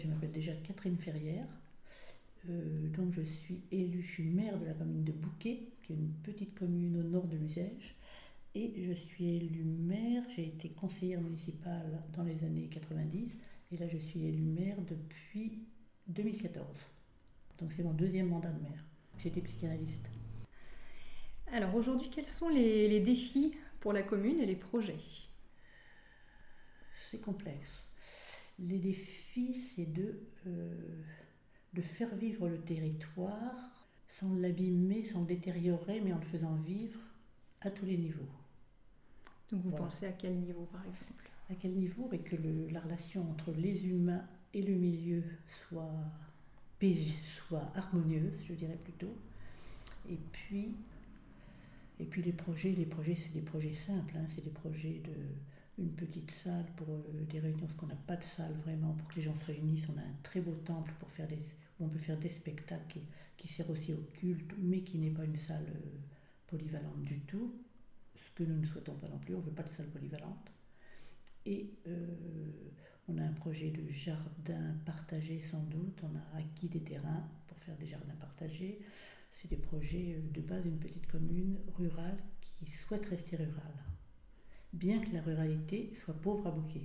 Je m'appelle déjà Catherine Ferrière. Donc je suis maire de la commune de Bouquet, qui est une petite commune au nord de l'Uzège. Et je suis élue maire, j'ai été conseillère municipale dans les années 90. Et là je suis élue maire depuis 2014. Donc c'est mon deuxième mandat de maire. J'étais psychanalyste. Alors aujourd'hui, quels sont les défis pour la commune et les projets ? C'est complexe. Les défis, c'est de faire vivre le territoire sans l'abîmer, sans le détériorer, mais en le faisant vivre à tous les niveaux. Donc vous pensez à quel niveau par exemple ? À quel niveau ? Que la relation entre les humains et le milieu soit harmonieuse, je dirais plutôt. Et puis les projets, c'est des projets simples, c'est des projets une petite salle pour des réunions, parce qu'on n'a pas de salle vraiment pour que les gens se réunissent. On a un très beau temple où on peut faire des spectacles qui sert aussi au culte, mais qui n'est pas une salle polyvalente du tout, ce que nous ne souhaitons pas non plus, on ne veut pas de salle polyvalente. Et on a un projet de jardin partagé sans doute, on a acquis des terrains pour faire des jardins partagés. C'est des projets de base d'une petite commune rurale qui souhaite rester rurale, bien que la ruralité soit pauvre à Bouquet.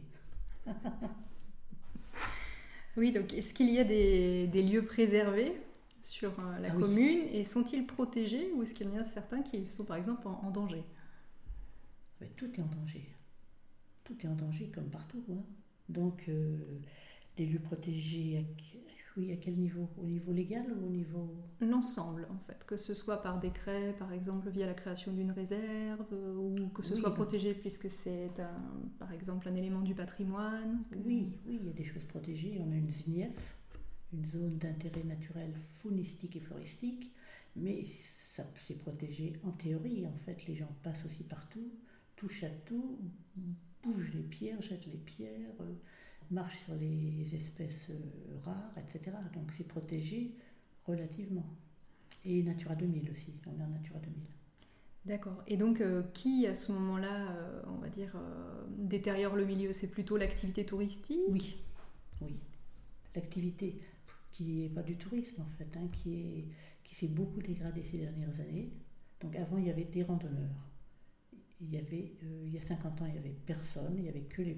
Oui, donc est-ce qu'il y a des lieux préservés sur la commune et sont-ils protégés ou est-ce qu'il y en a certains qui sont par exemple en danger ? Mais tout est en danger. Tout est en danger comme partout. Donc les lieux protégés, à quel niveau ? Au niveau légal ou au niveau... L'ensemble, en fait, que ce soit par décret, par exemple via la création d'une réserve, ou que ce soit protégé puisque c'est, par exemple, un élément du patrimoine. Oui, il y a des choses protégées. On a une ZNIEF, une zone d'intérêt naturel faunistique et floristique, mais c'est protégé en théorie. En fait, les gens passent aussi partout, touchent à tout, bougent les pierres, jettent les pierres... marche sur les espèces rares, etc. Donc c'est protégé relativement. Et Natura 2000 aussi, on est en Natura 2000. D'accord. Et donc qui à ce moment-là, on va dire, détériore le milieu ? C'est plutôt l'activité touristique ? Oui. L'activité qui n'est pas du tourisme en fait, qui s'est beaucoup dégradée ces dernières années. Donc avant il y avait des randonneurs. Il y a 50 ans il n'y avait personne, il n'y avait que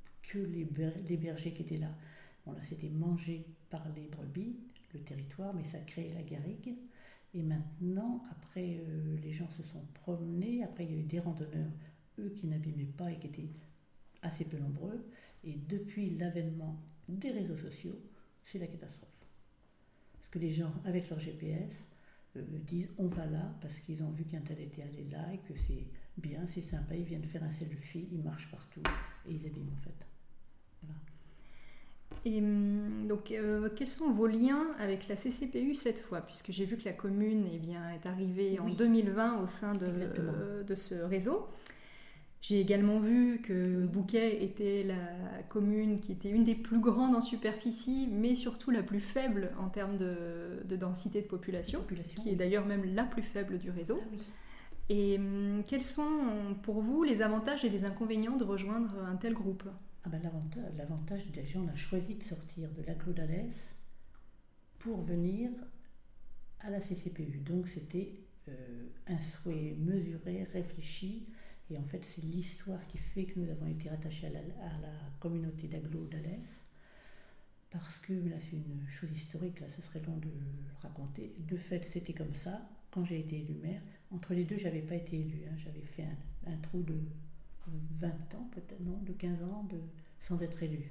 les bergers qui étaient là. Bon, là, c'était mangé par les brebis, le territoire, mais ça créait la garrigue. Et maintenant, après, les gens se sont promenés. Après, il y a eu des randonneurs, eux, qui n'abîmaient pas et qui étaient assez peu nombreux. Et depuis l'avènement des réseaux sociaux, c'est la catastrophe. Parce que les gens, avec leur GPS, disent on va là parce qu'ils ont vu qu'un tel était allé là et que c'est bien, c'est sympa, ils viennent faire un selfie, ils marchent partout et ils abîment en fait. Voilà. Et donc, quels sont vos liens avec la CCPU cette fois ? Puisque j'ai vu que la commune est arrivée en 2020 au sein de ce réseau. J'ai également vu que Bouquet était la commune qui était une des plus grandes en superficie, mais surtout la plus faible en termes de densité de population, qui est d'ailleurs même la plus faible du réseau. Ah oui. Et quels sont pour vous les avantages et les inconvénients de rejoindre un tel groupe ? L'avantage, déjà, on a choisi de sortir de l'agglo d'Alès pour venir à la CCPU. Donc c'était un souhait mesuré, réfléchi. Et en fait, c'est l'histoire qui fait que nous avons été rattachés à la communauté d'agglo d'Alès. Parce que là, c'est une chose historique, là, ça serait long de le raconter. De fait, c'était comme ça. Quand j'ai été élue maire, entre les deux, je n'avais pas été élue. J'avais fait un trou de 20 ans, peut-être, non, de 15 ans, sans être élue.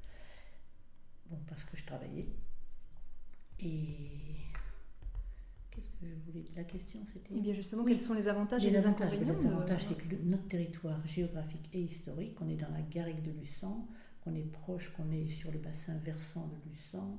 Bon, parce que je travaillais. Et qu'est-ce que je voulais dire ? La question, c'était... Eh bien justement, quels sont les avantages et les inconvénients ? Les avantages, c'est que notre territoire géographique et historique, on est dans la garrigue de Luçon, qu'on est proche, qu'on est sur le bassin versant de Luçon.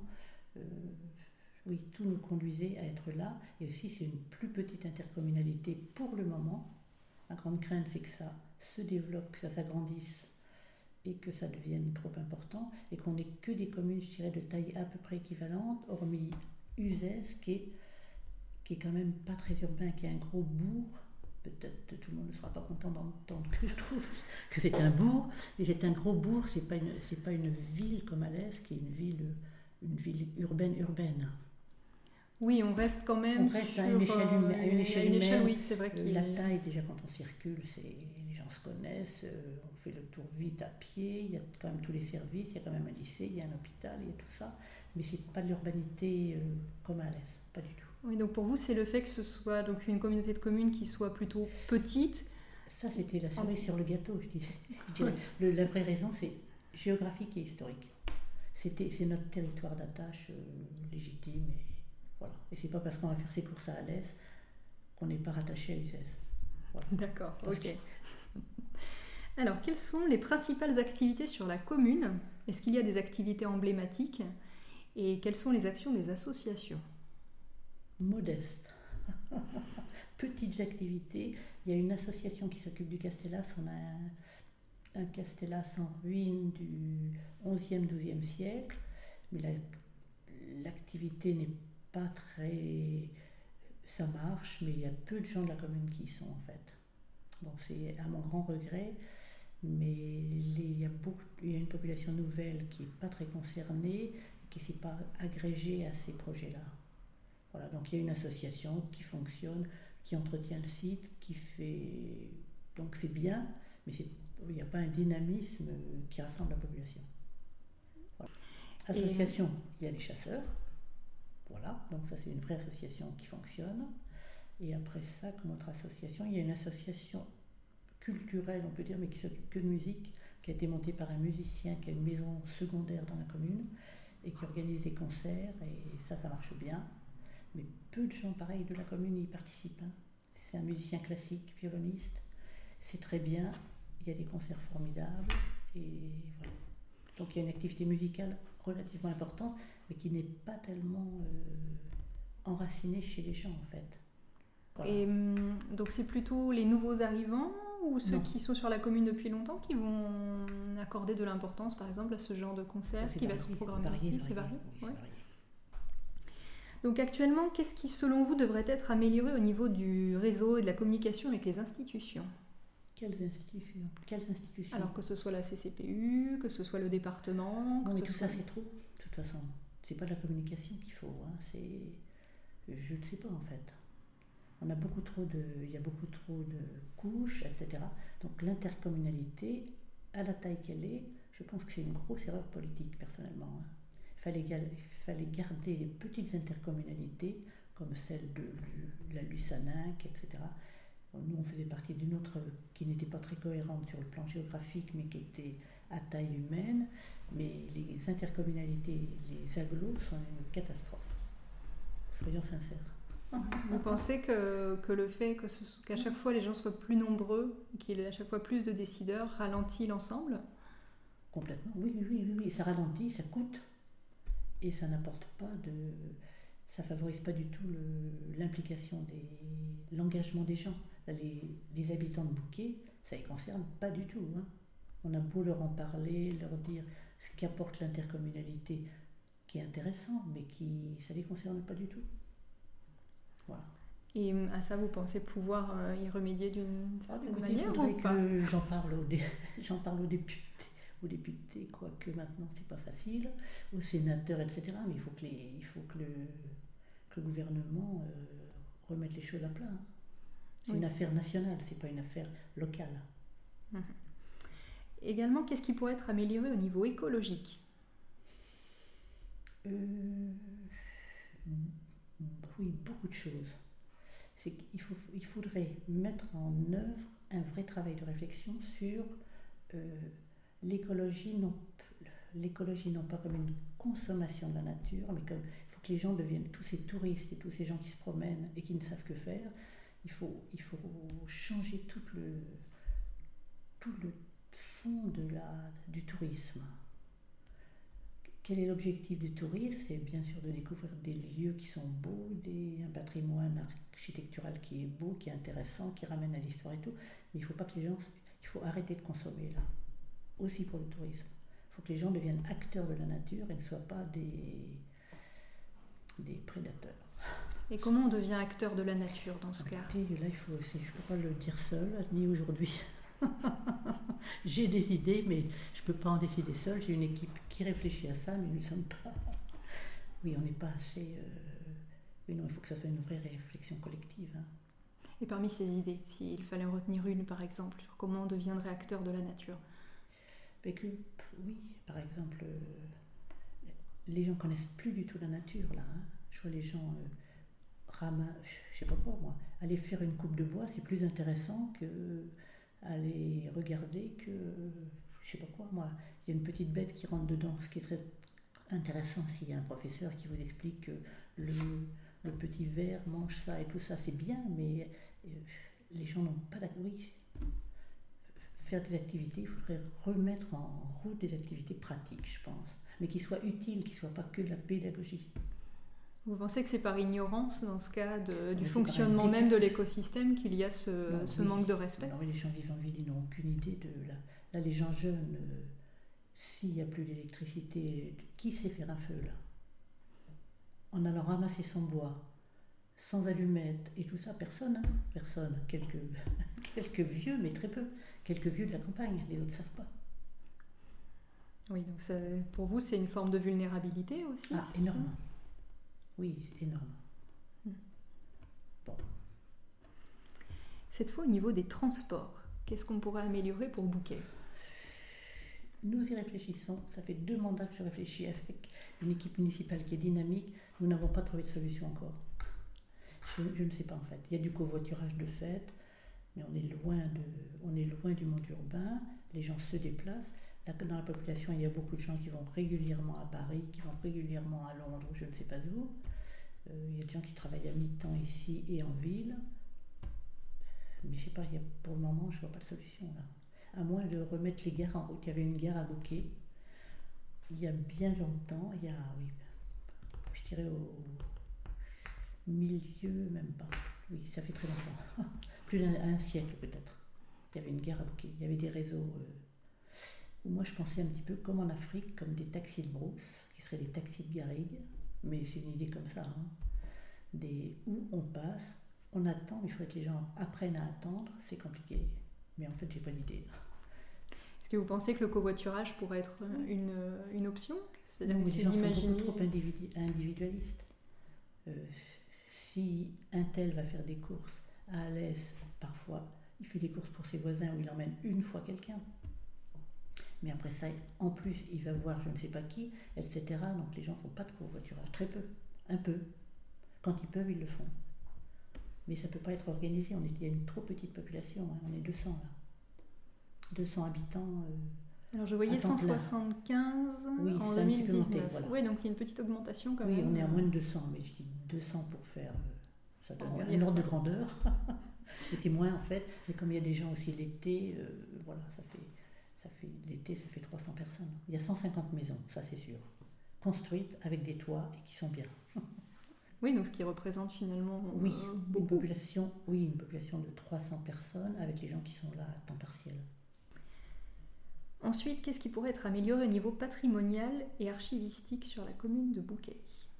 Oui, tout nous conduisait à être là. Et aussi, c'est une plus petite intercommunalité pour le moment. Ma grande crainte, c'est que ça se développe, que ça s'agrandisse et que ça devienne trop important et qu'on n'ait que des communes, je dirais, de taille à peu près équivalente, hormis Uzès, qui est quand même pas très urbain, qui est un gros bourg. Peut-être tout le monde ne sera pas content d'entendre que je trouve que c'est un bourg, mais c'est un gros bourg, c'est pas une ville comme Alès, qui est une ville une ville urbaine. Oui, on reste quand même à une échelle humaine. Oui, c'est vrai la taille, déjà, quand on circule, les gens se connaissent, on fait le tour vite à pied, il y a quand même tous les services, il y a quand même un lycée, il y a un hôpital, il y a tout ça, mais c'est pas de l'urbanité comme à l'Est, pas du tout. Oui, donc pour vous, c'est le fait que ce soit donc une communauté de communes qui soit plutôt petite. Ça, c'était la cerise sur le gâteau, je dirais. La vraie raison, c'est géographique et historique. C'est notre territoire d'attache légitime. Voilà. Et c'est pas parce qu'on va faire ses courses à Alès qu'on n'est pas rattaché à Uzès. Voilà. D'accord, ok. Alors, quelles sont les principales activités sur la commune? Est-ce qu'il y a des activités emblématiques? Et quelles sont les actions des associations? Modeste. Petites activités. Il y a une association qui s'occupe du Castellas. On a un Castellas en ruine du 11e, 12e siècle. Mais l'activité n'est pas très... Ça marche, mais il y a peu de gens de la commune qui y sont en fait. Bon, c'est à mon grand regret, mais il y a une population nouvelle qui n'est pas très concernée, qui ne s'est pas agrégée à ces projets-là. Voilà, donc il y a une association qui fonctionne, qui entretient le site, qui fait... Donc c'est bien, mais il n'y a pas un dynamisme qui rassemble la population. Voilà. Association, il y a les chasseurs. Voilà, donc ça c'est une vraie association qui fonctionne. Et après ça, comme autre association, il y a une association culturelle, on peut dire, mais qui s'occupe que de musique, qui a été montée par un musicien qui a une maison secondaire dans la commune et qui organise des concerts, et ça marche bien. Mais peu de gens, pareil, de la commune y participent. C'est un musicien classique, violoniste, c'est très bien, il y a des concerts formidables, et voilà. Donc il y a une activité musicale relativement importante, mais qui n'est pas tellement enracinée chez les gens en fait. Voilà. Et donc c'est plutôt les nouveaux arrivants ou ceux qui sont sur la commune depuis longtemps qui vont accorder de l'importance par exemple à ce genre de concert qui va être programmé ici? C'est varié. Oui, ouais. C'est varié. Donc actuellement, qu'est-ce qui selon vous devrait être amélioré au niveau du réseau et de la communication avec les institutions? Quelles institutions? Alors que ce soit la CCPU, que ce soit le département... Non, mais tout ça c'est trop, de toute façon. C'est pas de la communication qu'il faut, hein. Je ne sais pas en fait. Il y a beaucoup trop de couches, etc. Donc l'intercommunalité, à la taille qu'elle est, je pense que c'est une grosse erreur politique personnellement. Hein. Il fallait garder les petites intercommunalités comme celle de la Lusaninck, etc. Nous, on faisait partie d'une autre qui n'était pas très cohérente sur le plan géographique, mais qui était à taille humaine. Mais les intercommunalités, les agglos sont une catastrophe. Soyons sincères. Vous pensez que le fait qu'à chaque fois les gens soient plus nombreux, qu'il y ait à chaque fois plus de décideurs, ralentit l'ensemble? Complètement, oui. Ça ralentit, ça coûte. Et ça n'apporte pas ça favorise pas du tout l'implication l'engagement des gens. Les habitants de Bouquet, ça les concerne pas du tout. Hein. On a beau leur en parler, leur dire ce qu'apporte l'intercommunalité, qui est intéressant, mais ça les concerne pas du tout. Voilà. Et à ça, vous pensez pouvoir y remédier d'une certaine manière ou pas? J'en parle aux députés, quoique maintenant c'est pas facile, aux sénateurs, etc. Mais il faut que le gouvernement remette les choses à plat. Hein. C'est une affaire nationale, c'est pas une affaire locale. Mmh. Également, qu'est-ce qui pourrait être amélioré au niveau écologique? Oui, beaucoup de choses. Il faudrait mettre en œuvre un vrai travail de réflexion sur l'écologie, non pas comme une consommation de la nature, mais comme il faut que les gens deviennent, tous ces touristes et tous ces gens qui se promènent et qui ne savent que faire, il faut changer tout le fond du tourisme. Quel est l'objectif du tourisme? C'est bien sûr de découvrir des lieux qui sont beaux, un patrimoine architectural qui est beau, qui est intéressant, qui ramène à l'histoire et tout. Mais il faut arrêter de consommer là, aussi pour le tourisme. Il faut que les gens deviennent acteurs de la nature et ne soient pas des prédateurs. Et comment on devient acteur de la nature dans ce cas? Écoutez, là, je ne peux pas le dire seul, ni aujourd'hui. J'ai des idées, mais je ne peux pas en décider seule. J'ai une équipe qui réfléchit à ça, mais nous ne sommes pas Oui, on n'est pas assez... Oui, non, il faut que ça soit une vraie réflexion collective. Hein. Et parmi ces idées, s'il fallait en retenir une, par exemple, sur comment on deviendrait acteur de la nature? Oui, par exemple, les gens connaissent plus du tout la nature, là. Hein. Je vois les gens je sais pas quoi, moi, aller faire une coupe de bois, c'est plus intéressant que aller regarder que... Je sais pas quoi, moi. Il y a une petite bête qui rentre dedans, ce qui est très intéressant s'il y a un professeur qui vous explique que le petit ver mange ça et tout ça, c'est bien, mais les gens n'ont pas la... Oui, faire des activités, il faudrait remettre en route des activités pratiques, je pense, mais qui soient utiles, qui ne soient pas que de la pédagogie. Vous pensez que c'est par ignorance, dans ce cas, du fonctionnement même de l'écosystème, qu'il y a ce manque de respect? Non, mais les gens vivent en ville, ils n'ont aucune idée de... Là, les gens jeunes, s'il n'y a plus d'électricité, qui sait faire un feu, là? En allant ramasser son bois, sans allumettes et tout ça, personne, hein, personne. Quelques vieux, mais très peu. Quelques vieux de la campagne, les autres ne savent pas. Oui, donc pour vous, c'est une forme de vulnérabilité aussi? Ah, énorme. Oui, énorme. Bon. Cette fois, au niveau des transports, qu'est-ce qu'on pourrait améliorer pour Bouquet? Nous y réfléchissons. Ça fait 2 mandats que je réfléchis avec une équipe municipale qui est dynamique. Nous n'avons pas trouvé de solution encore. Je ne sais pas en fait. Il y a du covoiturage de fait, mais on est loin du monde urbain. Les gens se déplacent. Là, dans la population, il y a beaucoup de gens qui vont régulièrement à Paris, qui vont régulièrement à Londres, je ne sais pas où. Il y a des gens qui travaillent à mi-temps ici et en ville. Mais je ne sais pas, pour le moment, je ne vois pas de solution là. À moins de remettre les gares en route. Il y avait une gare à Bouquet il y a bien longtemps, je dirais au milieu, même pas. Oui, ça fait très longtemps. Plus d'un siècle peut-être. Il y avait une gare à Bouquet. Il y avait des réseaux où moi je pensais un petit peu comme en Afrique, comme des taxis de brousse, qui seraient des taxis de garrigue. Mais c'est une idée comme ça. Hein. Où on passe, on attend, il faudrait que les gens apprennent à attendre, c'est compliqué. Mais en fait, j'ai pas d'idée. Est-ce que vous pensez que le covoiturage pourrait être une option? C'est-à-dire que les gens sont beaucoup trop individualistes. Si un tel va faire des courses à Alès, parfois, il fait des courses pour ses voisins où il emmène une fois quelqu'un. Mais après ça, en plus, il va voir je ne sais pas qui, etc. Donc les gens ne font pas de covoiturage. Très peu. Un peu. Quand ils peuvent, ils le font. Mais ça ne peut pas être organisé. Il y a une trop petite population. Hein. On est 200 là. 200 habitants. Alors je voyais 175 en 2019. Monté, voilà. Oui, donc il y a une petite augmentation quand même. Oui, on est à moins de 200, mais je dis 200 pour faire... ça donne un ordre de grandeur. Et c'est moins en fait. Mais comme il y a des gens aussi l'été, voilà, l'été, ça fait 300 personnes. Il y a 150 maisons, ça c'est sûr. Construites avec des toits et qui sont bien. Oui, donc ce qui représente finalement beaucoup. Une population de 300 personnes avec les gens qui sont là à temps partiel. Ensuite, qu'est-ce qui pourrait être amélioré au niveau patrimonial et archivistique sur la commune de Bouquet?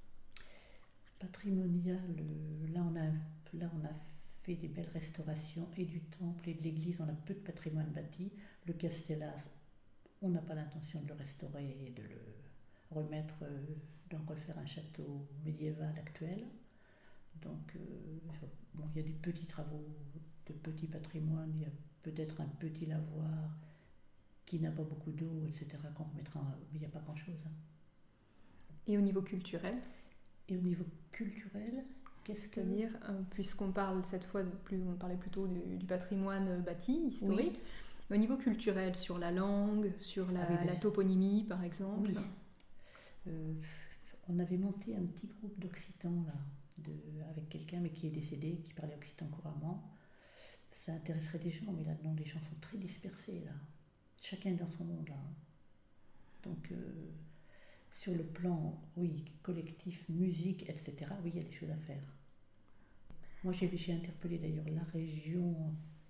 Patrimonial, là on a fait des belles restaurations et du temple et de l'église, on a peu de patrimoine bâti. Le Castellas, on n'a pas l'intention de le restaurer et de le remettre, d'en refaire un château médiéval actuel. Donc il y a des petits travaux de petits patrimoines, il y a peut-être un petit lavoir qui n'a pas beaucoup d'eau, etc., qu'on remettra, mais il n'y a pas grand-chose. Hein. Et au niveau culturel? Et au niveau culturel, qu'est-ce que... C'est-à-dire, puisqu'on parle cette fois, on parlait plutôt du patrimoine bâti, historique, oui. Mais au niveau culturel, sur la langue, sur la toponymie, par exemple? Oui. On avait monté un petit groupe d'Occitans, là, avec quelqu'un, mais qui est décédé, qui parlait occitan couramment. Ça intéresserait des gens, mais là-dedans, les gens sont très dispersés, là. Chacun dans son monde, là. Donc, sur le plan, oui, collectif, musique, etc., oui, il y a des choses à faire. Moi, j'ai interpellé d'ailleurs la région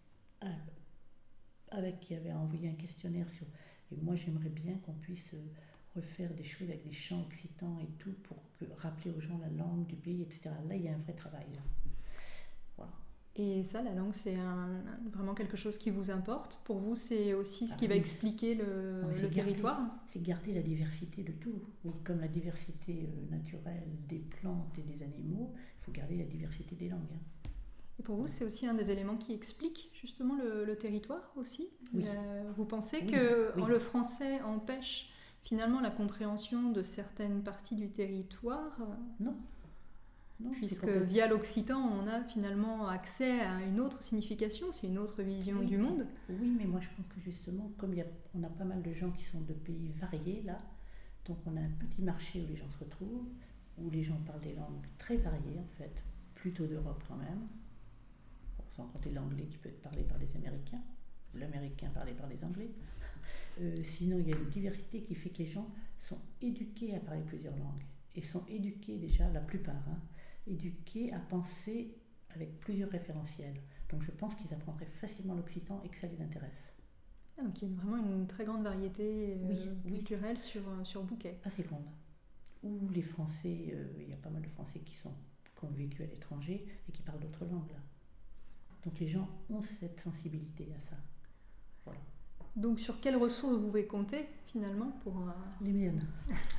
avec qui avait envoyé un questionnaire sur... Et moi, j'aimerais bien qu'on puisse refaire des choses avec des chants occitans et tout, pour rappeler aux gens la langue du pays, etc. Là, il y a un vrai travail. Là. Voilà. Et ça, la langue, c'est vraiment quelque chose qui vous importe. Pour vous, c'est aussi ce qui va expliquer le territoire. C'est garder la diversité de tout. Oui, comme la diversité naturelle des plantes et des animaux, il faut garder la diversité des langues. Et pour vous, c'est aussi un des éléments qui explique justement le territoire aussi. Oui. Vous pensez que le français empêche finalement la compréhension de certaines parties du territoire ? Non. Non, puisque via l'occitan, on a finalement accès à une autre signification, c'est une autre vision du monde. Oui, mais moi je pense que justement, comme on a pas mal de gens qui sont de pays variés là, donc on a un petit marché où les gens se retrouvent, où les gens parlent des langues très variées en fait, plutôt d'Europe quand même, sans compter l'anglais qui peut être parlé par les Américains, ou l'américain parlé par les Anglais. Sinon, il y a une diversité qui fait que les gens sont éduqués à parler plusieurs langues, et sont éduqués déjà, la plupart, éduqués à penser avec plusieurs référentiels. Donc je pense qu'ils apprendraient facilement l'occitan et que ça les intéresse. Donc il y a vraiment une très grande variété culturelle sur Bouquet. Assez grande. Ou les Français, il y a pas mal de Français qui ont vécu à l'étranger et qui parlent d'autres langues là. Donc les gens ont cette sensibilité à ça. Voilà. Donc sur quelles ressources vous pouvez compter finalement pour... Les miennes.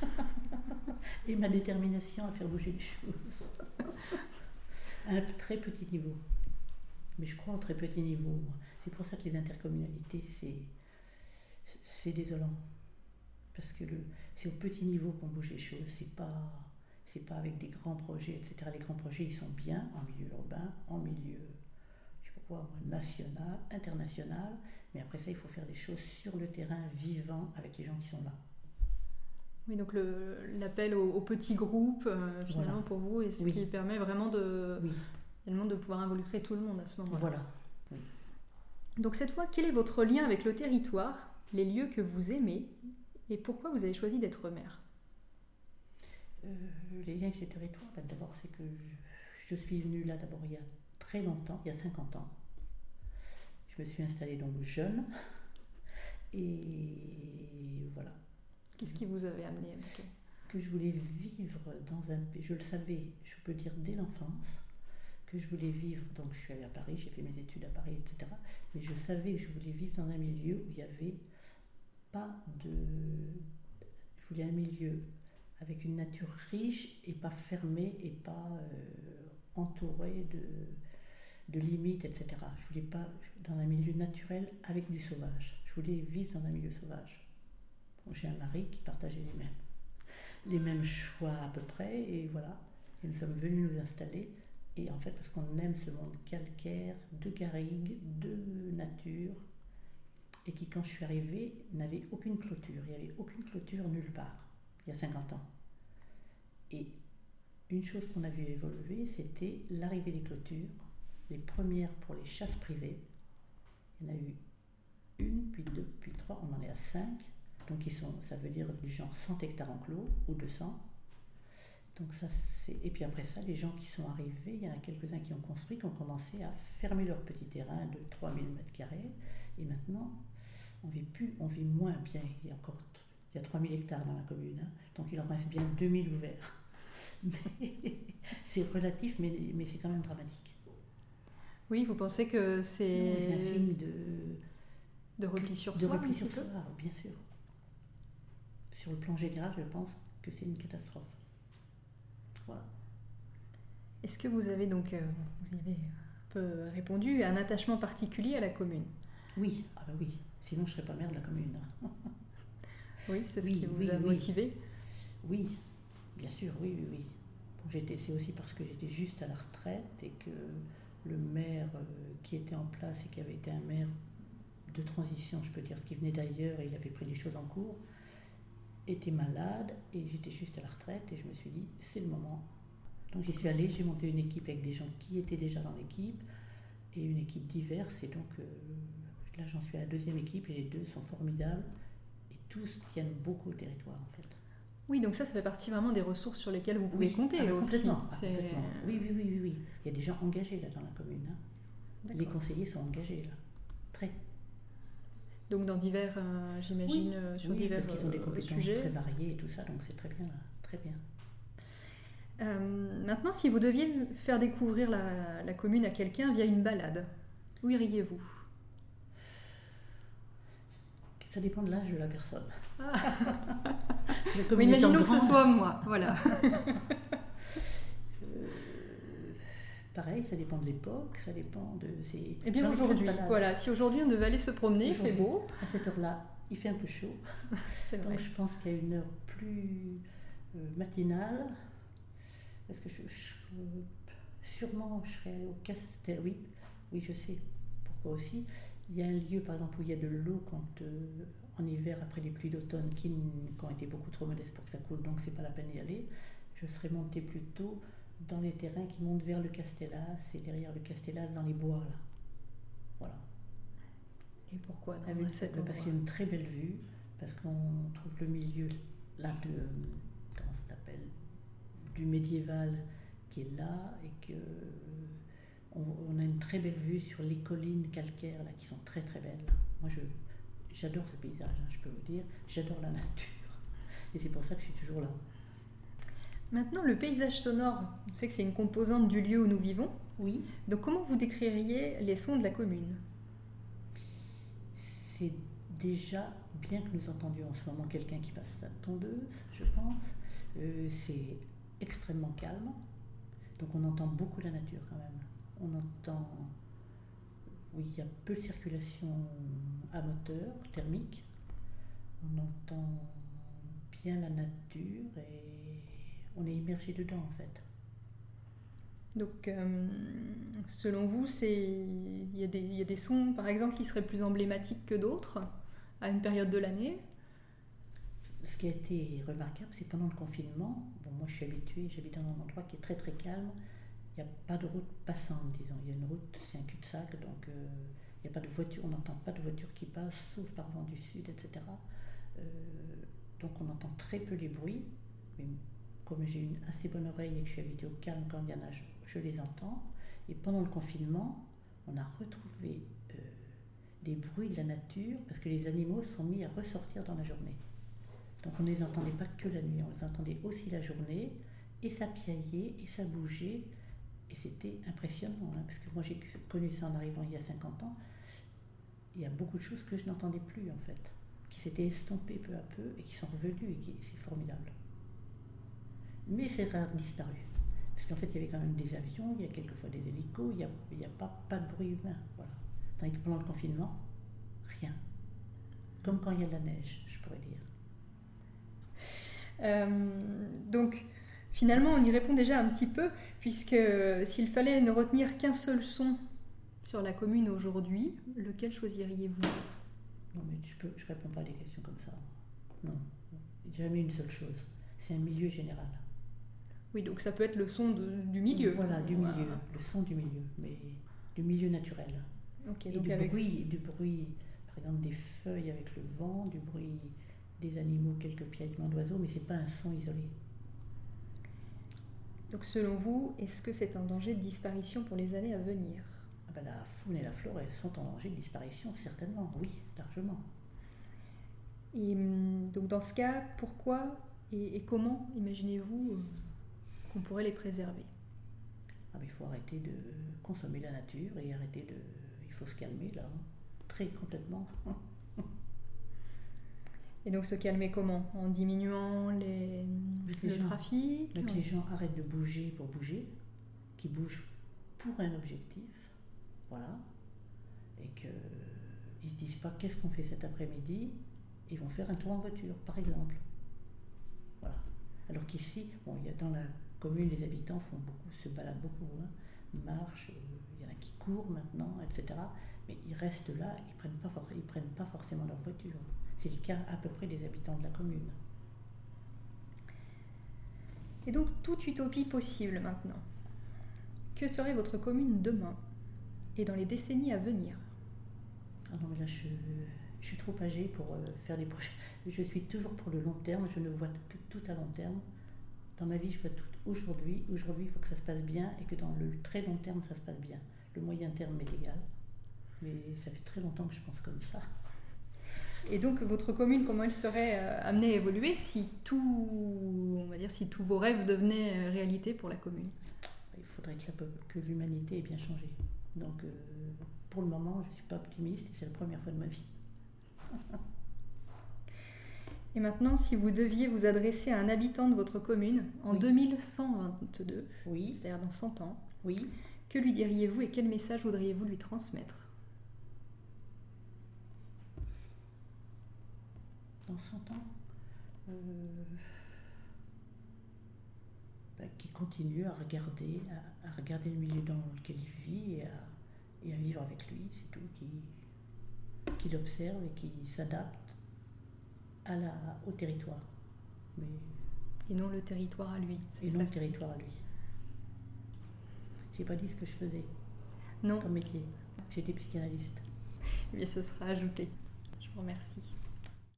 Et ma détermination à faire bouger les choses. À un très petit niveau. Mais je crois au très petit niveau. Moi. C'est pour ça que les intercommunalités, c'est désolant. Parce que c'est au petit niveau qu'on bouge les choses. C'est pas avec des grands projets, etc. Les grands projets, ils sont bien en milieu urbain, en milieu... national, international, mais après ça il faut faire des choses sur le terrain vivant avec les gens qui sont là. Oui, donc l'appel au petit groupe finalement pour vous est ce qui permet vraiment de pouvoir involucrer tout le monde à ce moment-là. Voilà. Oui. Donc cette fois, quel est votre lien avec le territoire, les lieux que vous aimez et pourquoi vous avez choisi d'être maire ? Les liens avec le territoire, d'abord c'est que je suis venue là d'abord il y a très longtemps, il y a 50 ans. Je me suis installée donc jeune et voilà. Qu'est-ce qui vous avait amené à Bouquet ? Que je voulais vivre dans un pays, je le savais, je peux dire dès l'enfance, que je voulais vivre, donc je suis allée à Paris, j'ai fait mes études à Paris, etc. Mais je savais que je voulais vivre dans un milieu où il n'y avait pas de... Je voulais un milieu avec une nature riche et pas fermée et pas entourée de limites, etc. Je voulais pas dans un milieu naturel avec du sauvage. Je voulais vivre dans un milieu sauvage. Bon, j'ai un mari qui partageait les mêmes choix à peu près, et voilà. Et nous sommes venus nous installer, et en fait parce qu'on aime ce monde calcaire, de garrigues, de nature, et qui quand je suis arrivée n'avait aucune clôture. Il n'y avait aucune clôture nulle part, il y a 50 ans. Et une chose qu'on a vu évoluer, c'était l'arrivée des clôtures. Les premières pour les chasses privées, il y en a eu une, puis deux, puis trois, on en est à 5. Donc ça veut dire du genre 100 hectares enclos ou 200. Donc ça, et puis après ça, les gens qui sont arrivés, il y en a quelques-uns qui ont construit, qui ont commencé à fermer leur petit terrain de 3000 m². Et maintenant, on vit moins bien. Il y a 3000 hectares dans la commune, donc il en reste bien 2000 ouverts. Mais c'est relatif, mais c'est quand même dramatique. Oui, vous pensez que c'est un signe de repli sur soi. De repli sur soi, bien sûr. Sur le plan général, je pense que c'est une catastrophe. Voilà. Est-ce que vous avez donc, vous y avez un peu répondu, un attachement particulier à la commune ? Oui, oui. Sinon je ne serais pas maire de la commune. Oui, c'est ce qui vous a motivé ? Oui, bien sûr, oui. Bon, c'est aussi parce que j'étais juste à la retraite et que le maire qui était en place et qui avait été un maire de transition, je peux dire, qui venait d'ailleurs et il avait pris des choses en cours, était malade et j'étais juste à la retraite et je me suis dit, c'est le moment. Donc j'y suis allée, j'ai monté une équipe avec des gens qui étaient déjà dans l'équipe et une équipe diverse et donc là j'en suis à la deuxième équipe et les deux sont formidables et tous tiennent beaucoup au territoire en fait. Oui, donc ça fait partie vraiment des ressources sur lesquelles vous pouvez compter aussi. Complètement. Oui. Il y a des gens engagés là dans la commune. Les conseillers sont engagés là. Très. Donc dans divers, j'imagine, sur divers parce qu'ils ont des compétences sujets. très variées et tout ça, donc c'est très bien là. Très bien. Maintenant, si vous deviez faire découvrir la commune à quelqu'un via une balade, où iriez-vous? Ça dépend de l'âge de la personne. Mais imaginons que ce soit moi, voilà. Pareil, ça dépend de l'époque, ça dépend de... Eh bien aujourd'hui, voilà, si aujourd'hui on devait aller se promener, il fait beau. À cette heure-là, il fait un peu chaud. C'est vrai. Donc je pense qu'il y a une heure plus matinale, parce que sûrement je serais au Castel, oui, je sais pourquoi aussi. Il y a un lieu, par exemple, où il y a de l'eau en hiver, après les pluies d'automne, qui ont été beaucoup trop modestes pour que ça coule, donc c'est pas la peine d'y aller. Je serais montée plutôt dans les terrains qui montent vers le Castellas, et derrière le Castellas, dans les bois, là. Voilà. Et pourquoi Parce qu'il y a une très belle vue, parce qu'on trouve le milieu, là, comment ça s'appelle, du médiéval qui est là, et que... On a une très belle vue sur les collines calcaires là, qui sont très très belles. Moi j'adore ce paysage, je peux vous dire. J'adore la nature. Et c'est pour ça que je suis toujours là. Maintenant, le paysage sonore, on sait que c'est une composante du lieu où nous vivons. Oui. Donc comment vous décririez les sons de la commune? C'est déjà bien que nous entendions en ce moment quelqu'un qui passe la tondeuse, je pense. C'est extrêmement calme. Donc on entend beaucoup la nature quand même. On entend, oui, il y a peu de circulation à moteur, thermique. On entend bien la nature et on est immergé dedans en fait. Donc, selon vous, il y a des sons, par exemple, qui seraient plus emblématiques que d'autres à une période de l'année? Ce qui a été remarquable, c'est pendant le confinement. Bon, moi je suis habituée, j'habite dans un endroit qui est très très calme. Il n'y a pas de route passante, disons. Il y a une route, c'est un cul-de-sac, donc il n'y a pas de voiture, on n'entend pas de voiture qui passe, sauf par vent du sud, etc. Donc on entend très peu les bruits, mais comme j'ai une assez bonne oreille et que je suis habituée au calme, quand il y en a, je les entends. Et pendant le confinement, on a retrouvé des bruits de la nature, parce que les animaux sont mis à ressortir dans la journée. Donc on ne les entendait pas que la nuit, on les entendait aussi la journée, et ça piaillait, et ça bougeait. Et c'était impressionnant, parce que moi j'ai connu ça en arrivant il y a 50 ans. Il y a beaucoup de choses que je n'entendais plus en fait, qui s'étaient estompées peu à peu et qui sont revenues et c'est formidable. Mais c'est disparu, parce qu'en fait il y avait quand même des avions, il y a quelquefois des hélicos, il n'y a pas de bruit humain. Voilà. Tandis que pendant le confinement, rien. Comme quand il y a de la neige, je pourrais dire. Donc, finalement, on y répond déjà un petit peu, puisque s'il fallait ne retenir qu'un seul son sur la commune aujourd'hui, lequel choisiriez-vous? Non, mais je réponds pas à des questions comme ça. Non, jamais une seule chose. C'est un milieu général. Oui, donc ça peut être le son du milieu. Voilà, du milieu, le son du milieu, mais du milieu naturel. Okay, et donc du bruit, par exemple des feuilles avec le vent, du bruit des animaux, quelques piaillements d'oiseaux, mais c'est pas un son isolé. Donc selon vous, est-ce que c'est en danger de disparition pour les années à venir? La faune et la flore, elles sont en danger de disparition, certainement, oui, largement. Et donc dans ce cas, pourquoi et comment imaginez-vous qu'on pourrait les préserver? Il faut arrêter de consommer la nature et il faut se calmer là, très complètement. Et donc se calmer comment? En diminuant le trafic? Que les gens arrêtent de bouger pour bouger, qu'ils bougent pour un objectif, voilà, et qu'ils ne se disent pas qu'est-ce qu'on fait cet après-midi, ils vont faire un tour en voiture, par exemple. Voilà. Alors qu'ici, il y a dans la commune, les habitants se baladent beaucoup, marchent, il y en a qui courent maintenant, etc. Mais ils restent là, ils prennent pas forcément leur voiture. C'est le cas à peu près des habitants de la commune. Et donc, toute utopie possible maintenant. Que serait votre commune demain et dans les décennies à venir? Ah non, mais là, je suis trop âgée pour faire des projets. Je suis toujours pour le long terme, je ne vois tout à long terme. Dans ma vie, je vois tout aujourd'hui. Aujourd'hui, il faut que ça se passe bien et que dans le très long terme, ça se passe bien. Le moyen terme m'est égal. Mais ça fait très longtemps que je pense comme ça. Et donc, votre commune, comment elle serait amenée à évoluer si tous vos rêves devenaient réalité pour la commune? Il faudrait que l'humanité ait bien changé. Donc, pour le moment, je ne suis pas optimiste et c'est la première fois de ma vie. Et maintenant, si vous deviez vous adresser à un habitant de votre commune en 2122, c'est-à-dire dans 100 ans, que lui diriez-vous et quel message voudriez-vous lui transmettre? Dans 100 ans, qui continue à regarder le milieu dans lequel il vit et à vivre avec lui, c'est tout, qui l'observe et qui s'adapte au territoire. Et non le territoire à lui. Et non le territoire à lui. J'ai pas dit ce que je faisais comme métier. J'étais psychanalyste. Eh bien, ce sera ajouté. Je vous remercie.